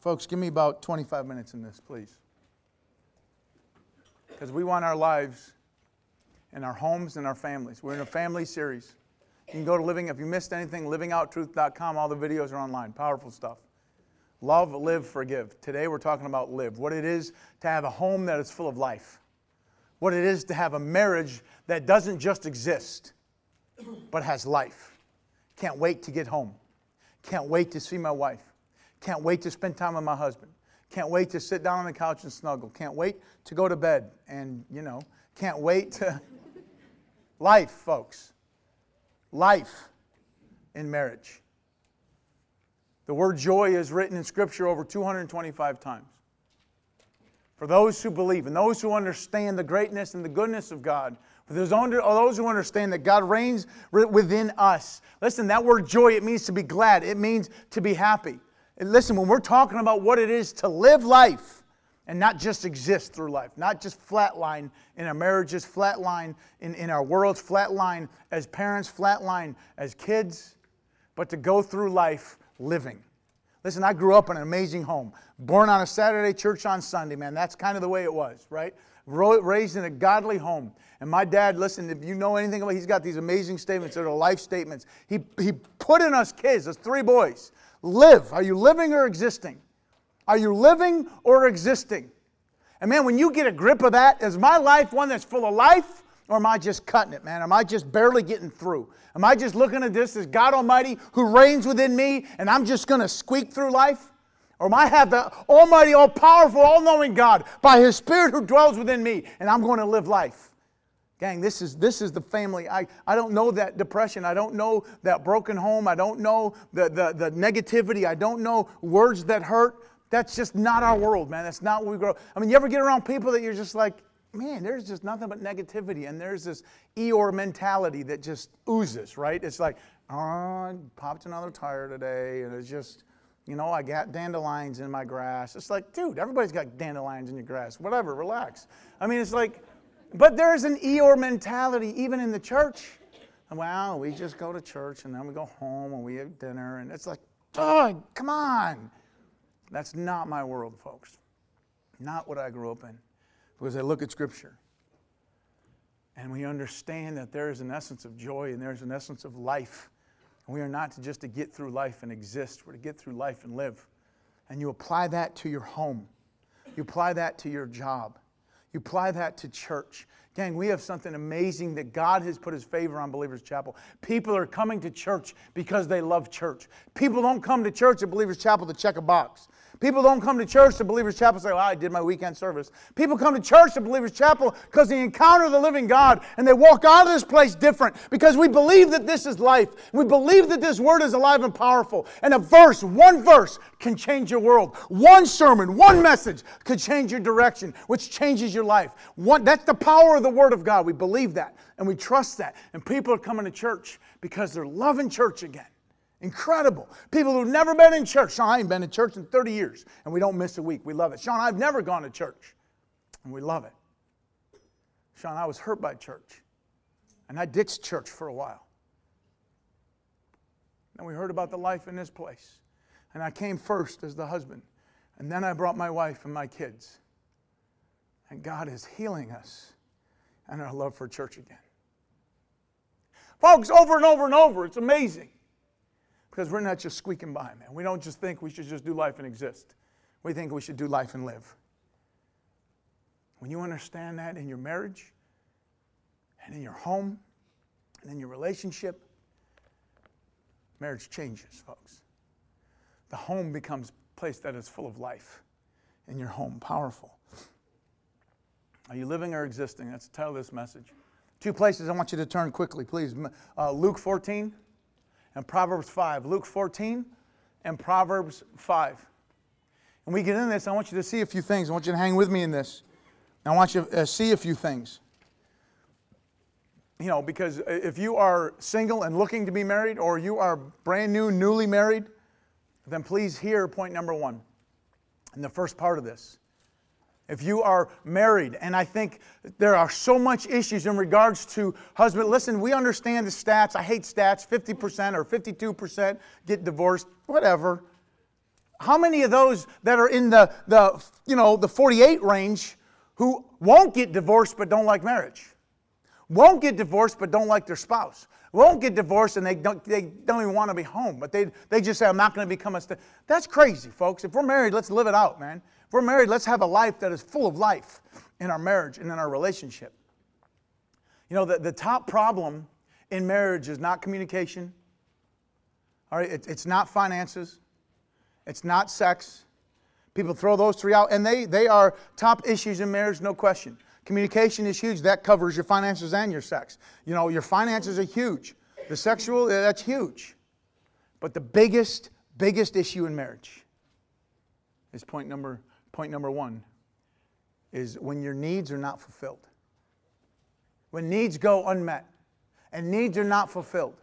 Folks, give me about 25 minutes in this, please. Because we want our lives and our homes and our families. We're in a family series. You can go to Living, if you missed anything, livingouttruth.com. All the videos are online. Powerful stuff. Love, live, forgive. Today we're talking about live. What it is to have a home that is full of life. What it is to have a marriage that doesn't just exist, but has life. Can't wait to get home. Can't wait to see my wife. Can't wait to spend time with my husband. Can't wait to sit down on the couch and snuggle. Can't wait to go to bed. And, can't wait to... Life, folks. Life in marriage. The word joy is written in Scripture over 225 times. For those who believe and those who understand the greatness and the goodness of God, for those who understand that God reigns within us. Listen, that word joy, it means to be glad. It means to be happy. And listen, when we're talking about what it is to live life and not just exist through life, not just flatline in our marriages, flatline in our worlds, flatline as parents, flatline as kids, but to go through life living. Listen, I grew up in an amazing home. Born on a Saturday, church on Sunday, man. That's kind of the way it was, right? Raised in a godly home. And my dad, listen, if you know anything about, he's got these amazing statements that are life statements. He put in us kids, us 3 boys, live. Are you living or existing? Are you living or existing? And man, when you get a grip of that, is my life one that's full of life? Or am I just cutting it, man? Am I just barely getting through? Am I just looking at this as God Almighty who reigns within me and I'm just going to squeak through life? Or am I have the Almighty, all-powerful, all-knowing God by His Spirit who dwells within me and I'm going to live life? Gang, this is the family. I don't know that depression. I don't know that broken home. I don't know the negativity. I don't know words that hurt. That's just not our world, man. That's not what we grow up. I mean, you ever get around people that you're just like, man, there's just nothing but negativity. And there's this Eeyore mentality that just oozes, right? It's like, oh, I popped another tire today. And it's just, I got dandelions in my grass. It's like, dude, everybody's got dandelions in your grass. Whatever, relax. I mean, it's like, but there's an Eeyore mentality even in the church. Well, we just go to church and then we go home and we have dinner. And it's like, oh, come on. That's not my world, folks. Not what I grew up in. Because I look at Scripture and we understand that there is an essence of joy and there is an essence of life. And we are not just to get through life and exist. We're to get through life and live. And you apply that to your home. You apply that to your job. You apply that to church. Gang, we have something amazing that God has put His favor on Believers Chapel. People are coming to church because they love church. People don't come to church at Believers Chapel to check a box. People don't come to church to Believers Chapel and say, well, I did my weekend service. People come to church to Believers Chapel because they encounter the living God and they walk out of this place different because we believe that this is life. We believe that this Word is alive and powerful. And one verse can change your world. One sermon, one message could change your direction, which changes your life. That's the power of the Word of God. We believe that and we trust that. And people are coming to church because they're loving church again. Incredible. People who've never been in church. Sean, I ain't been in church in 30 years, and we don't miss a week. We love it. Sean, I've never gone to church, and we love it. Sean, I was hurt by church, and I ditched church for a while. And we heard about the life in this place, and I came first as the husband, and then I brought my wife and my kids. And God is healing us and our love for church again. Folks, over and over and over, it's amazing. Because we're not just squeaking by, man. We don't just think we should just do life and exist. We think we should do life and live. When you understand that in your marriage, and in your home, and in your relationship, marriage changes, folks. The home becomes a place that is full of life. In your home, powerful. Are you living or existing? That's the title of this message. 2 places I want you to turn quickly, please. Luke 14. And Proverbs 5. Luke 14 and Proverbs 5. And we get into this, I want you to see a few things. I want you to hang with me in this. I want you to see a few things. Because if you are single and looking to be married, or you are brand new, newly married, then please hear point number 1 in the first part of this. If you are married, and I think there are so much issues in regards to husband. Listen, we understand the stats. I hate stats. 50% or 52% get divorced. Whatever. How many of those that are in the 48 range who won't get divorced but don't like marriage? Won't get divorced but don't like their spouse? Won't get divorced and they don't even want to be home, but they just say, I'm not going to become That's crazy, folks. If we're married, let's live it out, man. If we're married, let's have a life that is full of life in our marriage and in our relationship. You know, the top problem in marriage is not communication. All right, it's not finances. It's not sex. People throw those three out, and they are top issues in marriage, no question. Communication is huge. That covers your finances and your sex. You know, your finances are huge. The sexual, that's huge. But the biggest issue in marriage is point number one, is when your needs are not fulfilled. When needs go unmet and needs are not fulfilled.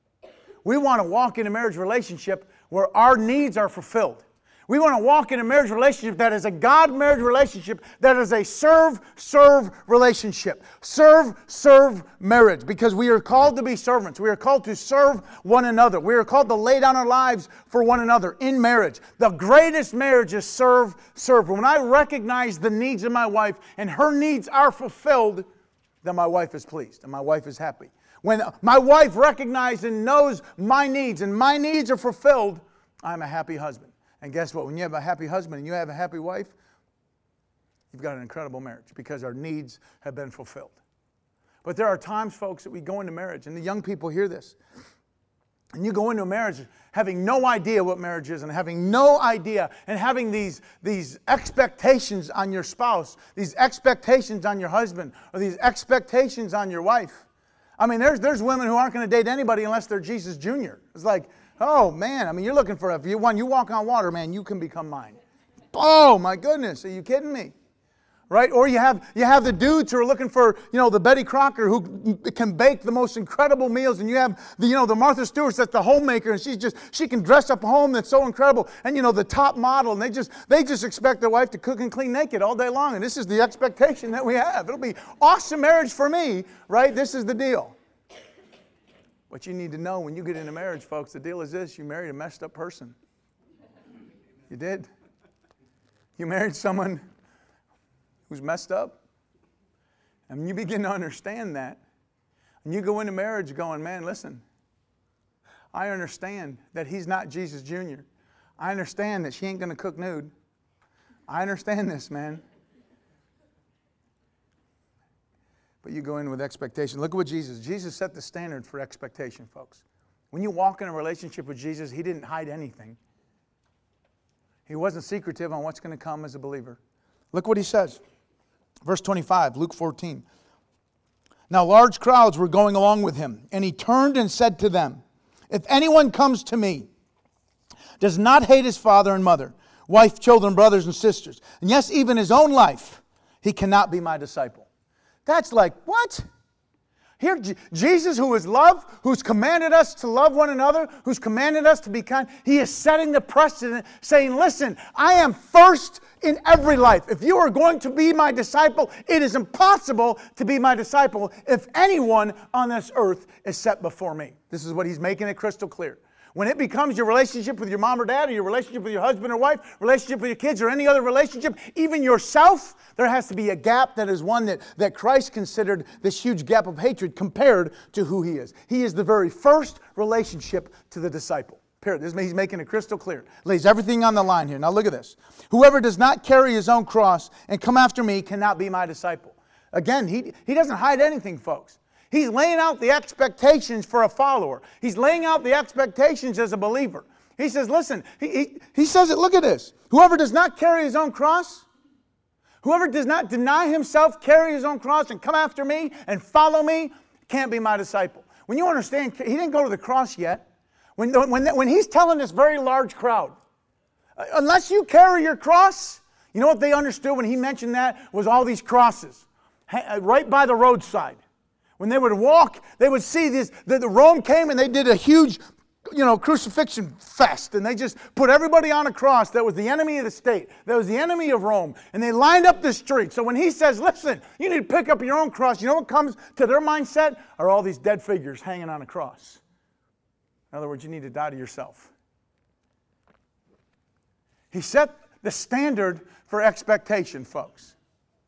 We want to walk in a marriage relationship where our needs are fulfilled. We want to walk in a marriage relationship that is a God marriage relationship, that is a serve relationship. Serve marriage, because we are called to be servants. We are called to serve one another. We are called to lay down our lives for one another in marriage. The greatest marriage is serve. When I recognize the needs of my wife and her needs are fulfilled, then my wife is pleased and my wife is happy. When my wife recognizes and knows my needs and my needs are fulfilled, I'm a happy husband. And guess what? When you have a happy husband and you have a happy wife, you've got an incredible marriage because our needs have been fulfilled. But there are times, folks, that we go into marriage, and the young people hear this. And you go into a marriage having no idea what marriage is and having no idea and having these expectations on your spouse, these expectations on your husband, or these expectations on your wife. I mean, there's women who aren't going to date anybody unless they're Jesus Jr. It's like, oh, man, I mean, you're looking for when you walk on water, man, you can become mine. Oh, my goodness, are you kidding me? Right? Or you have the dudes who are looking for, the Betty Crocker who can bake the most incredible meals, and you have the Martha Stewart that's the homemaker, and she can dress up a home that's so incredible, and the top model, and they just expect their wife to cook and clean naked all day long, and this is the expectation that we have. It'll be awesome marriage for me, right? This is the deal. What you need to know when you get into marriage, folks, the deal is this: you married a messed up person. You did. You married someone who's messed up. And when you begin to understand that, and you go into marriage going, man, listen, I understand that he's not Jesus Jr. I understand that she ain't going to cook nude. I understand this, man. But you go in with expectation. Look at what Jesus set the standard for expectation, folks. When you walk in a relationship with Jesus, he didn't hide anything. He wasn't secretive on what's going to come as a believer. Look what he says. Verse 25, Luke 14. Now large crowds were going along with him, and he turned and said to them, if anyone comes to me, does not hate his father and mother, wife, children, brothers, and sisters, and yes, even his own life, he cannot be my disciple. That's like, what? Here, Jesus, who is love, who's commanded us to love one another, who's commanded us to be kind, he is setting the precedent, saying, listen, I am first in every life. If you are going to be my disciple, it is impossible to be my disciple if anyone on this earth is set before me. This is what he's making it crystal clear. When it becomes your relationship with your mom or dad, or your relationship with your husband or wife, relationship with your kids, or any other relationship, even yourself, there has to be a gap that is one that Christ considered this huge gap of hatred compared to who he is. He is the very first relationship to the disciple. Period. He's making it crystal clear. Lays everything on the line here. Now look at this. Whoever does not carry his own cross and come after me cannot be my disciple. Again, he doesn't hide anything, folks. He's laying out the expectations for a follower. He's laying out the expectations as a believer. He says, listen, he says it, look at this. Whoever does not carry his own cross, whoever does not deny himself, carry his own cross, and come after me and follow me, can't be my disciple. When you understand, he didn't go to the cross yet. When he's telling this very large crowd, unless you carry your cross, you know what they understood when he mentioned that was all these crosses right by the roadside. When they would walk, they would see this. The Rome came and they did a huge, crucifixion fest, and they just put everybody on a cross that was the enemy of the state, that was the enemy of Rome, and they lined up the street. So when he says, listen, you need to pick up your own cross, you know what comes to their mindset? Are all these dead figures hanging on a cross. In other words, you need to die to yourself. He set the standard for expectation, folks.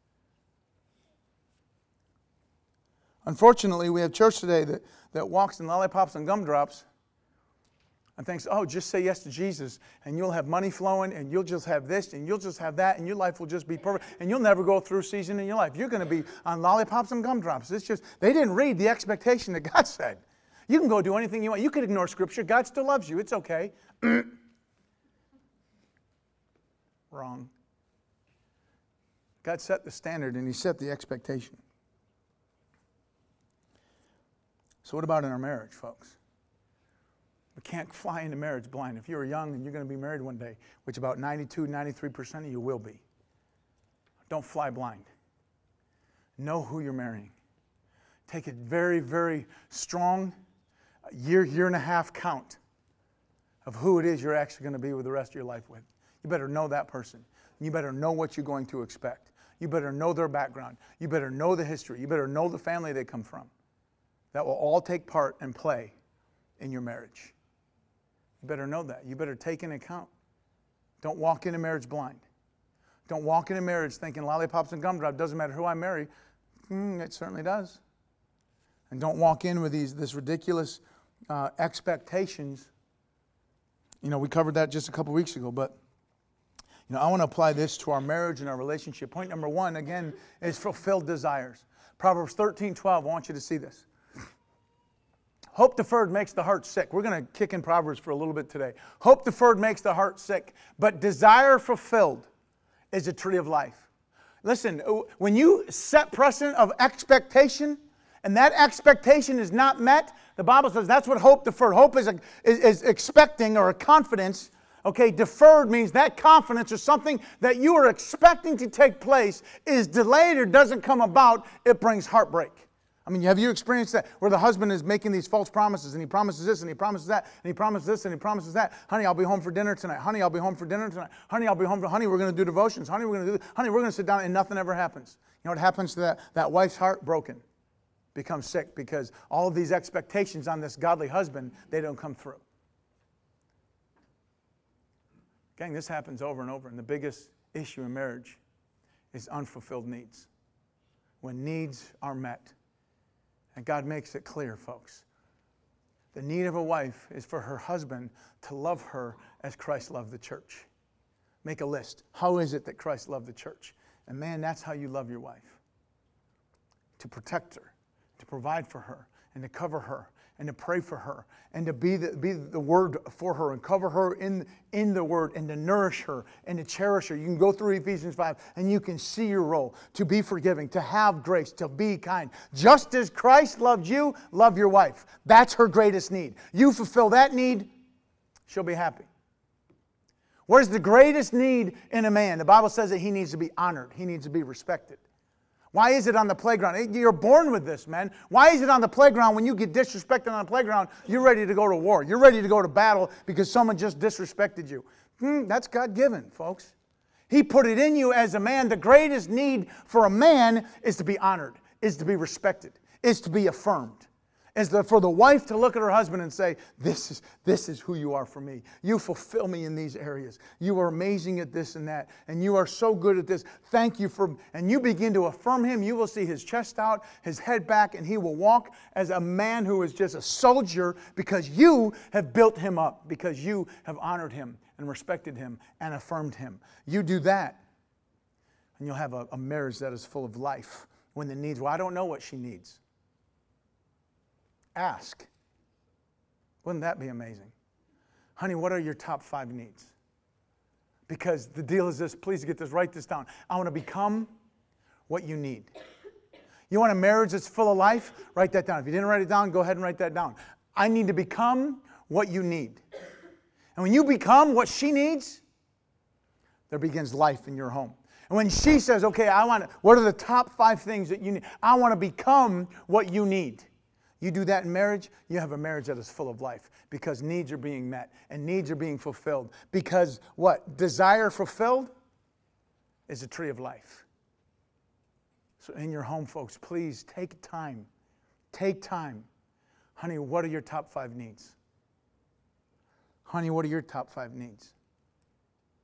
Unfortunately, we have church today that walks in lollipops and gumdrops and thinks, oh, just say yes to Jesus and you'll have money flowing and you'll just have this and you'll just have that and your life will just be perfect and you'll never go through a season in your life. You're going to be on lollipops and gumdrops. It's just, they didn't read the expectation that God said. You can go do anything you want. You could ignore Scripture. God still loves you. It's okay. Wrong. God set the standard and He set the expectation. So what about in our marriage, folks? We can't fly into marriage blind. If you're young and you're going to be married one day, which about 93% of you will be, don't fly blind. Know who you're marrying. Take a very, very strong year and a half count of who it is you're actually going to be with the rest of your life with. You better know that person. You better know what you're going to expect. You better know their background. You better know the history. You better know the family they come from. That will all take part and play in your marriage. You better know that. You better take into account. Don't walk into marriage blind. Don't walk into marriage thinking lollipops and gumdrops, doesn't matter who I marry. It certainly does. And don't walk in with this ridiculous expectations. You know, we covered that just a couple weeks ago, but you know, I want to apply this to our marriage and our relationship. Point number 1, again, is fulfilled desires. Proverbs 13:12, I want you to see this. Hope deferred makes the heart sick. We're going to kick in Proverbs for a little bit today. Hope deferred makes the heart sick, but desire fulfilled is a tree of life. Listen, when you set precedent of expectation, and that expectation is not met, the Bible says that's what hope deferred. Hope is expecting or a confidence. Okay, deferred means that confidence or something that you are expecting to take place is delayed or doesn't come about. It brings heartbreak. I mean, have you experienced that where the husband is making these false promises and he promises this and he promises that and he promises this and he promises that? Honey, I'll be home for dinner tonight. Honey, I'll be home for dinner tonight. Honey, I'll be home for, honey, we're going to do devotions. Honey, we're going to do this. Honey, we're going to sit down and nothing ever happens. You know what happens to that wife's heart? Broken. Becomes sick because all of these expectations on this godly husband, they don't come through. Gang, this happens over and over. And the biggest issue in marriage is unfulfilled needs. When needs are met. And God makes it clear, folks. The need of a wife is for her husband to love her as Christ loved the church. Make a list. How is it that Christ loved the church? And man, that's how you love your wife. To protect her, to provide for her, and to cover her, and to pray for her, and to be the word for her, and cover her in the word, and to nourish her, and to cherish her. You can go through Ephesians 5, and you can see your role. To be forgiving, to have grace, to be kind. Just as Christ loved you, love your wife. That's her greatest need. You fulfill that need, she'll be happy. What is the greatest need in a man? The Bible says that he needs to be honored. He needs to be respected. Why is it on the playground? You're born with this, man. Why is it on the playground when you get disrespected on the playground, you're ready to go to war? You're ready to go to battle because someone just disrespected you. That's God-given, folks. He put it in you as a man. The greatest need for a man is to be honored, is to be respected, is to be affirmed. Is for the wife to look at her husband and say, this is who you are for me. You fulfill me in these areas. You are amazing at this and that. And you are so good at this. Thank you for... And you begin to affirm him. You will see his chest out, his head back, and he will walk as a man who is just a soldier because you have built him up, because you have honored him and respected him and affirmed him. You do that, and you'll have a marriage that is full of life. When the needs... Well, I don't know what she needs. Ask. Wouldn't that be amazing? Honey, what are your top 5 needs? Because the deal is this, please get this, write this down. I want to become what you need. You want a marriage that's full of life? Write that down. If you didn't write it down, go ahead and write that down. I need to become what you need. And when you become what she needs, there begins life in your home. And when she says, okay, what are the top 5 things that you need? I want to become what you need. You do that in marriage, you have a marriage that is full of life because needs are being met and needs are being fulfilled. Because what? Desire fulfilled is a tree of life. So in your home, folks, please take time. Take time. Honey, what are your top 5 needs? Honey, what are your top 5 needs?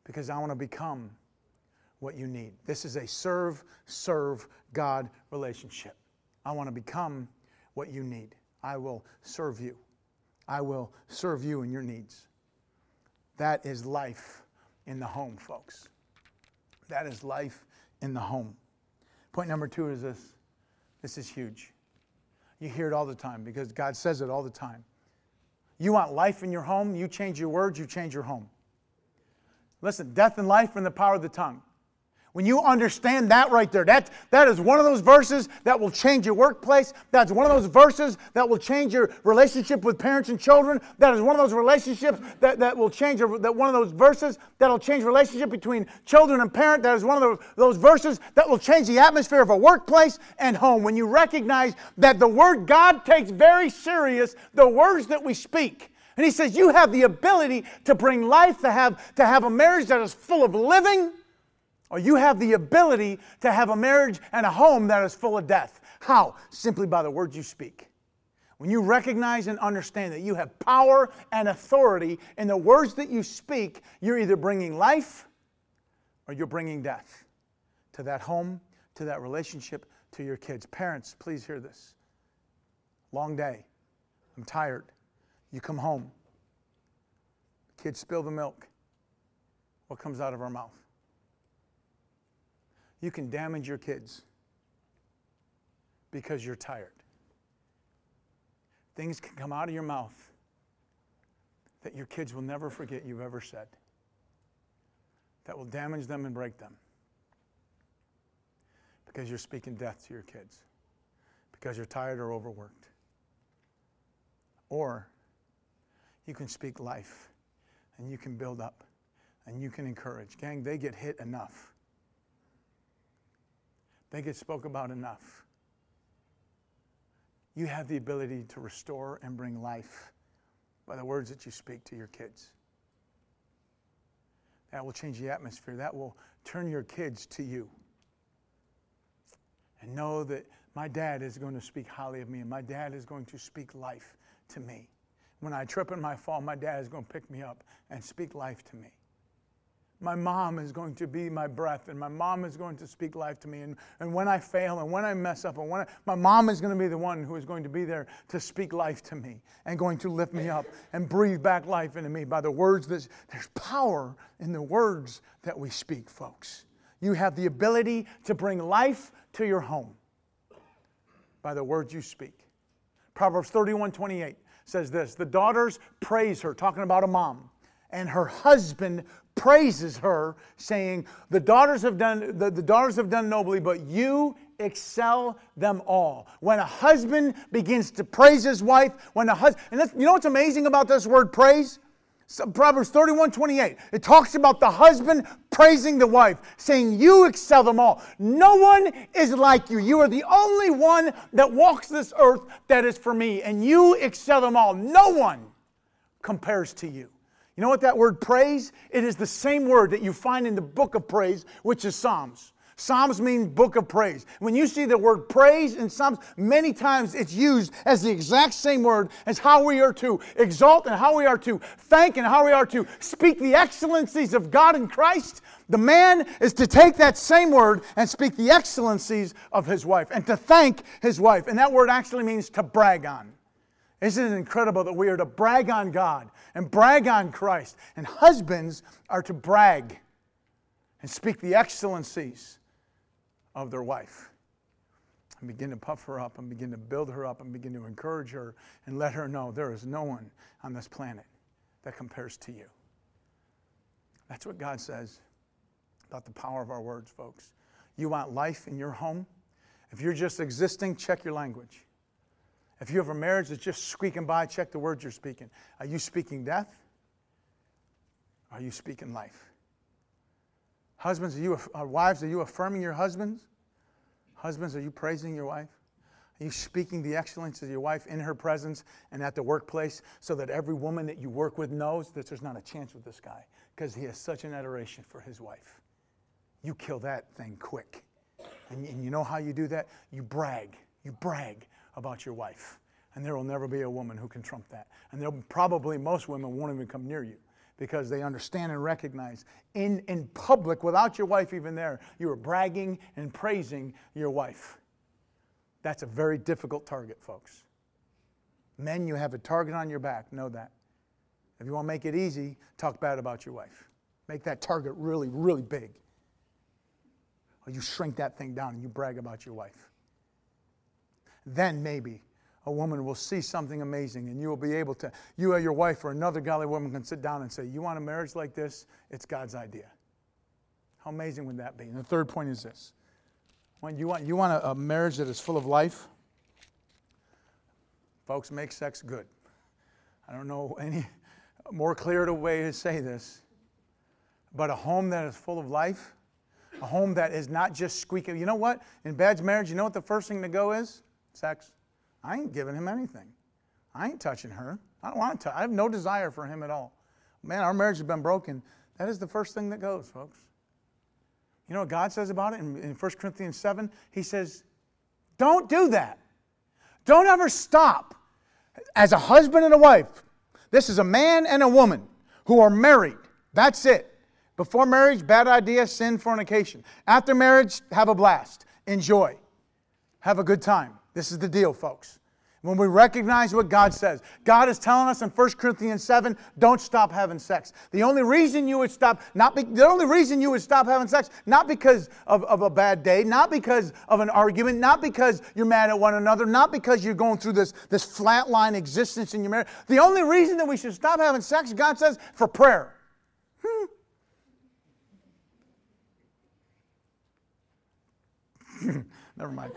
because I want to become what you need. This is a serve God relationship. I want to become what you need. I will serve you. I will serve you in your needs. That is life in the home, folks. That is life in the home. Point number 2 is this. This is huge. You hear it all the time because God says it all the time. You want life in your home, you change your words, you change your home. Listen, death and life are in the power of the tongue. When you understand that right there, that is one of those verses that will change your workplace. That's one of those verses that will change your relationship with parents and children. That is one of those relationships that will change, that one of those verses that will change relationship between children and parent. That is one of those verses that will change the atmosphere of a workplace and home. When you recognize that the Word God takes very serious the words that we speak. And He says you have the ability to bring life, to have a marriage that is full of living, or you have the ability to have a marriage and a home that is full of death. How? Simply by the words you speak. When you recognize and understand that you have power and authority in the words that you speak, you're either bringing life or you're bringing death to that home, to that relationship, to your kids. Parents, please hear this. Long day. I'm tired. You come home. Kids spill the milk. What comes out of our mouth? You can damage your kids because you're tired. Things can come out of your mouth that your kids will never forget you've ever said, that will damage them and break them because you're speaking death to your kids, because you're tired or overworked. Or you can speak life and you can build up and you can encourage. Gang, they get hit enough. They get spoke about enough. You have the ability to restore and bring life by the words that you speak to your kids. That will change the atmosphere. That will turn your kids to you. And know that my dad is going to speak highly of me, and my dad is going to speak life to me. When I trip and I fall, my dad is going to pick me up and speak life to me. My mom is going to be my breath, and my mom is going to speak life to me. And when I fail and when I mess up, and my mom is going to be the one who is going to be there to speak life to me and going to lift me up and breathe back life into me by the words. There's power in the words that we speak, folks. You have the ability to bring life to your home by the words you speak. Proverbs 31:28 says this: the daughters praise her, talking about a mom, and her husband praises her, saying, the daughters have done nobly, but you excel them all. When a husband begins to praise his wife, and you know what's amazing about this word praise? Proverbs 31:28. It talks about the husband praising the wife, saying, you excel them all. No one is like you. You are the only one that walks this earth that is for me, and you excel them all. No one compares to you. You know what that word praise? It is the same word that you find in the book of praise, which is Psalms. Psalms mean book of praise. When you see the word praise in Psalms, many times it's used as the exact same word as how we are to exalt and how we are to thank and how we are to speak the excellencies of God in Christ. The man is to take that same word and speak the excellencies of his wife and to thank his wife. And that word actually means to brag on. Isn't it incredible that we are to brag on God and brag on Christ? And husbands are to brag and speak the excellencies of their wife. And begin to puff her up and begin to build her up and begin to encourage her and let her know there is no one on this planet that compares to you. That's what God says about the power of our words, folks. You want life in your home? If you're just existing, check your language. If you have a marriage that's just squeaking by, check the words you're speaking. Are you speaking death? Are you speaking life? Husbands, wives, are you affirming your husbands? Husbands, are you praising your wife? Are you speaking the excellence of your wife in her presence and at the workplace so that every woman that you work with knows that there's not a chance with this guy because he has such an adoration for his wife? You kill that thing quick. And you know how you do that? You brag. You brag about your wife. And there will never be a woman who can trump that. And most women won't even come near you because they understand and recognize in public, without your wife even there, you are bragging and praising your wife. That's a very difficult target, folks. Men, you have a target on your back. Know that. If you want to make it easy, talk bad about your wife. Make that target really, really big. Or you shrink that thing down and you brag about your wife. Then maybe a woman will see something amazing and you will be able to, you or your wife or another godly woman can sit down and say, you want a marriage like this? It's God's idea. How amazing would that be? And the third point is this. When you want a marriage that is full of life, folks, make sex good. I don't know any more clear way to say this, but a home that is full of life, a home that is not just squeaky. You know what? In bad marriage, you know what the first thing to go is? Sex. I ain't giving him anything. I ain't touching her. I don't want to. I have no desire for him at all. Man, our marriage has been broken. That is the first thing that goes, folks. You know what God says about it in 1 Corinthians 7? He says, don't do that. Don't ever stop. As a husband and a wife, this is a man and a woman who are married. That's it. Before marriage, bad idea, sin, fornication. After marriage, have a blast. Enjoy. Have a good time. This is the deal, folks. When we recognize what God says, God is telling us in 1 Corinthians 7, don't stop having sex. The only reason you would stop having sex, not because of a bad day, not because of an argument, not because you're mad at one another, not because you're going through this flatline existence in your marriage. The only reason that we should stop having sex, God says, for prayer. Never mind.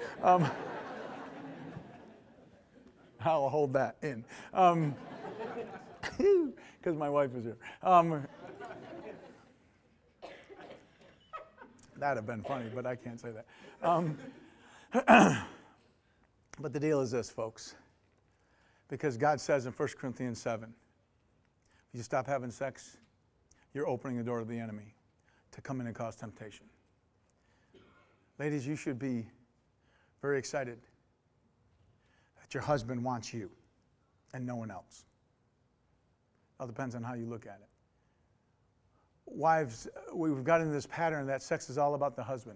I'll hold that in. Because my wife is here. That'd have been funny, but I can't say that. But the deal is this, folks. Because God says in 1 Corinthians 7, if you stop having sex, you're opening the door to the enemy to come in and cause temptation. Ladies, you should be very excited that your husband wants you and no one else. It all depends on how you look at it. Wives, we've got into this pattern that sex is all about the husband.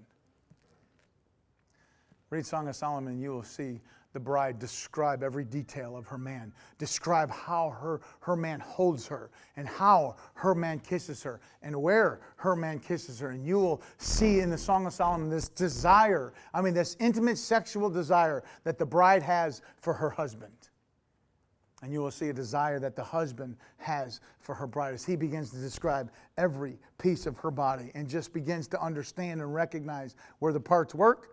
Read Song of Solomon and you will see the bride describe every detail of her man. Describe how her man holds her and how her man kisses her and where her man kisses her. And you will see in the Song of Solomon this desire, this intimate sexual desire that the bride has for her husband. And you will see a desire that the husband has for her bride as he begins to describe every piece of her body and just begins to understand and recognize where the parts work.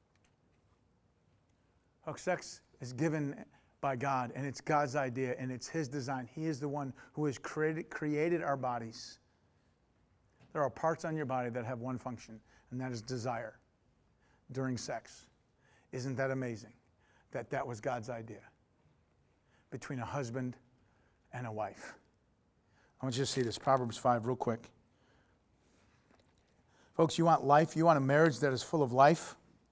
Sex is given by God, and it's God's idea, and it's His design. He is the one who has created our bodies. There are parts on your body that have one function, and that is desire during sex. Isn't that amazing that was God's idea between a husband and a wife? I want you to see this, Proverbs 5, real quick. Folks, you want life? You want a marriage that is full of life?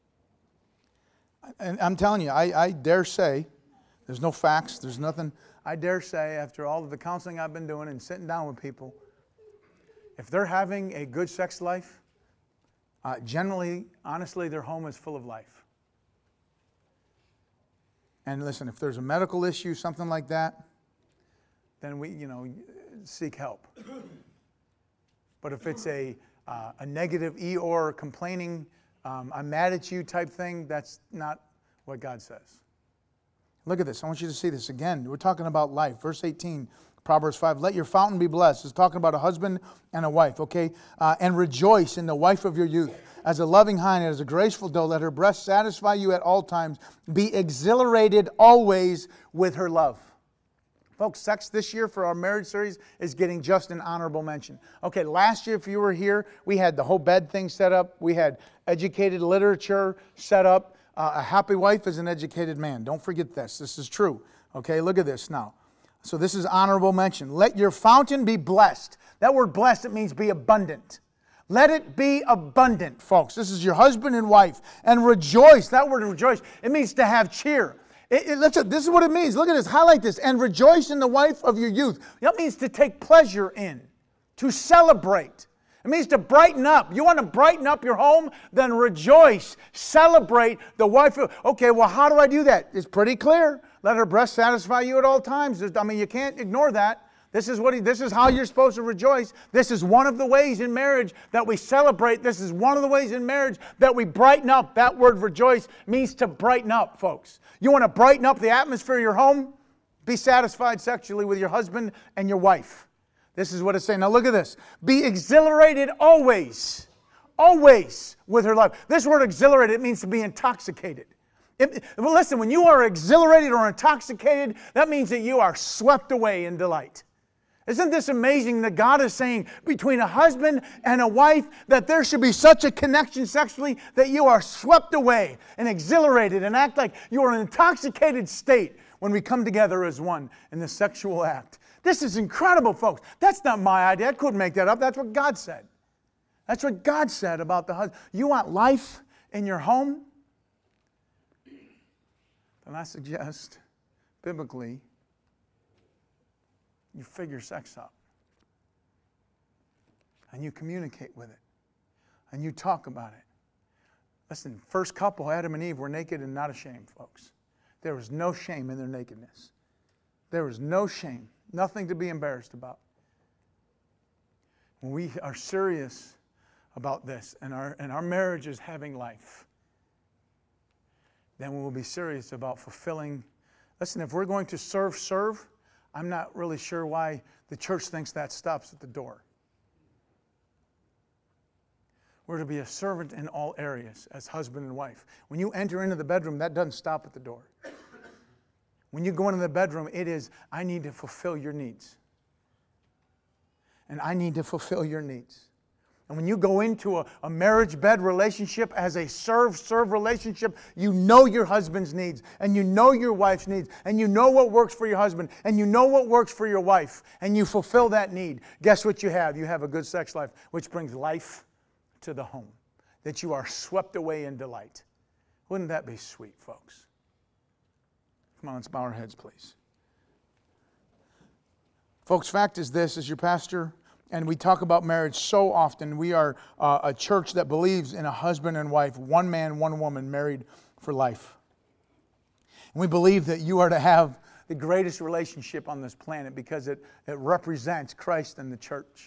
And I'm telling you, I dare say, there's no facts, there's nothing. I dare say, after all of the counseling I've been doing and sitting down with people, if they're having a good sex life, generally, honestly, their home is full of life. And listen, if there's a medical issue, something like that, then we, seek help. But if it's a negative Eeyore complaining, I'm mad at you type thing, that's not what God says. Look at this. I want you to see this again. We're talking about life. Verse 18, Proverbs 5, let your fountain be blessed. It's talking about a husband and a wife, okay? And rejoice in the wife of your youth. As a loving hind, as a graceful doe, let her breast satisfy you at all times. Be exhilarated always with her love. Folks, sex this year for our marriage series is getting just an honorable mention. Okay, last year, if you were here, we had the whole bed thing set up. We had educated literature set up. A happy wife is an educated man. Don't forget this. This is true. Okay, look at this now. So this is honorable mention. Let your fountain be blessed. That word blessed, it means be abundant. Let it be abundant, folks. This is your husband and wife. And rejoice. That word rejoice, it means to have cheer. This is what it means. Look at this. Highlight this. And rejoice in the wife of your youth. That means to take pleasure in. To celebrate. It means to brighten up. You want to brighten up your home? Then rejoice. Celebrate the wife. Okay, well, how do I do that? It's pretty clear. Let her breast satisfy you at all times. You can't ignore that. This is how you're supposed to rejoice. This is one of the ways in marriage that we celebrate. This is one of the ways in marriage that we brighten up. That word rejoice means to brighten up, folks. You want to brighten up the atmosphere of your home? Be satisfied sexually with your husband and your wife. This is what it's saying. Now look at this. Be exhilarated always. Always with her love. This word exhilarated, it means to be intoxicated. Listen, when you are exhilarated or intoxicated, that means that you are swept away in delight. Isn't this amazing that God is saying between a husband and a wife that there should be such a connection sexually that you are swept away and exhilarated and act like you are in an intoxicated state when we come together as one in the sexual act. This is incredible, folks. That's not my idea. I couldn't make that up. That's what God said. That's what God said about the husband. You want life in your home? Then I suggest, biblically, you figure sex out. And you communicate with it. And you talk about it. Listen, first couple, Adam and Eve, were naked and not ashamed, folks. There was no shame in their nakedness. There was no shame. Nothing to be embarrassed about. When we are serious about this and our marriage is having life, then we will be serious about fulfilling. Listen, if we're going to serve, I'm not really sure why the church thinks that stops at the door. We're to be a servant in all areas as husband and wife. When you enter into the bedroom, that doesn't stop at the door. When you go into the bedroom, it is, I need to fulfill your needs. And I need to fulfill your needs. And when you go into a marriage bed relationship as a serve relationship, you know your husband's needs, and you know your wife's needs, and you know what works for your husband, and you know what works for your wife, and you fulfill that need. Guess what you have? You have a good sex life, which brings life to the home, that you are swept away in delight. Wouldn't that be sweet, folks? Come on, let's bow our heads, please. Folks, fact is this, as your pastor, and we talk about marriage so often. We are a church that believes in a husband and wife, one man, one woman, married for life. And we believe that you are to have the greatest relationship on this planet because it represents Christ and the church.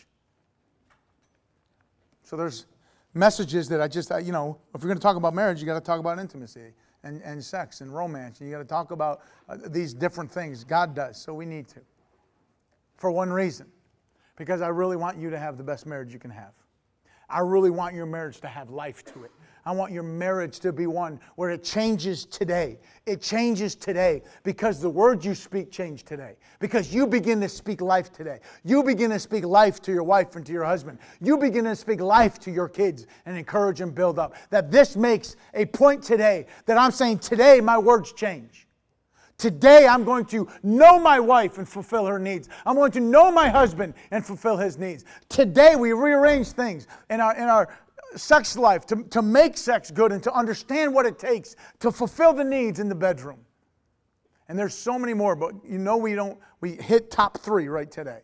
So there's messages that if you're going to talk about marriage, you got to talk about intimacy and sex and romance. And you got to talk about these different things. God does, so we need to. For one reason. Because I really want you to have the best marriage you can have. I really want your marriage to have life to it. I want your marriage to be one where it changes today. It changes today because the words you speak change today. Because you begin to speak life today. You begin to speak life to your wife and to your husband. You begin to speak life to your kids and encourage and build up. That this makes a point today that I'm saying today my words change. Today I'm going to know my wife and fulfill her needs. I'm going to know my husband and fulfill his needs. Today we rearrange things in our sex life to make sex good and to understand what it takes to fulfill the needs in the bedroom. And there's so many more, but we hit top 3 right today.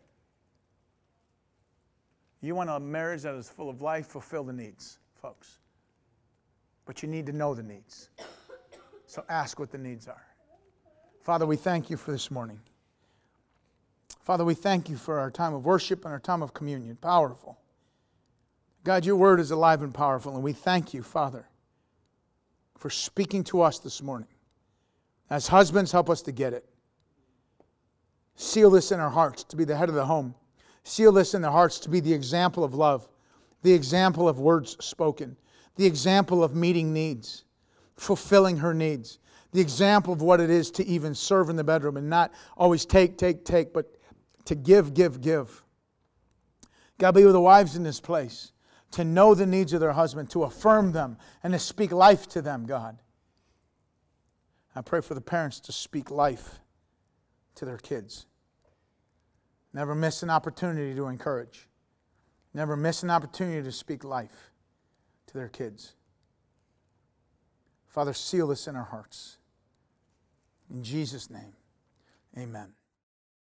You want a marriage that is full of life, fulfill the needs, folks. But you need to know the needs. So ask what the needs are. Father, we thank you for this morning. Father, we thank you for our time of worship and our time of communion. Powerful. God, your word is alive and powerful, and we thank you, Father, for speaking to us this morning. As husbands, help us to get it. Seal this in our hearts to be the head of the home. Seal this in their hearts to be the example of love, the example of words spoken, the example of meeting needs, fulfilling her needs. The example of what it is to even serve in the bedroom and not always take, but to give. God, be with the wives in this place, to know the needs of their husband, to affirm them, and to speak life to them, God. I pray for the parents to speak life to their kids. Never miss an opportunity to encourage. Never miss an opportunity to speak life to their kids. Father, seal this in our hearts. In Jesus' name, amen.